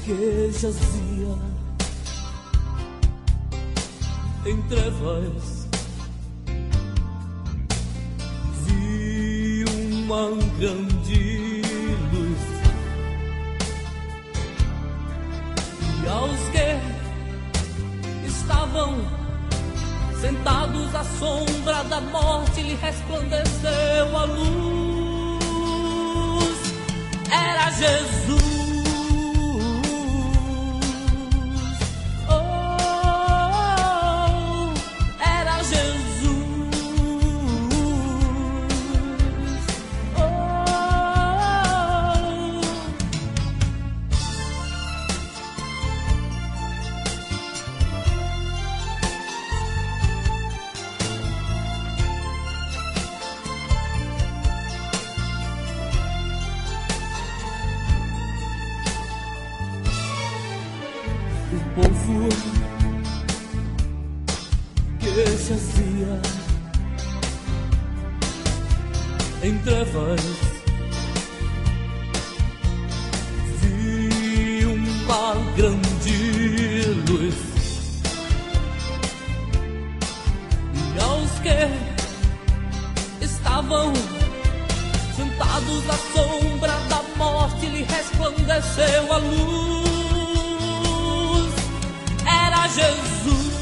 que jazia em trevas, vi uma grande luz, e aos que estavam sentados à sombra da morte lhe resplandeceu a luz. Era Jesus. O povo que jazia em trevas, vi uma grande luz, e aos que estavam sentados à sombra da morte lhe resplandeceu a luz. Era Jesus.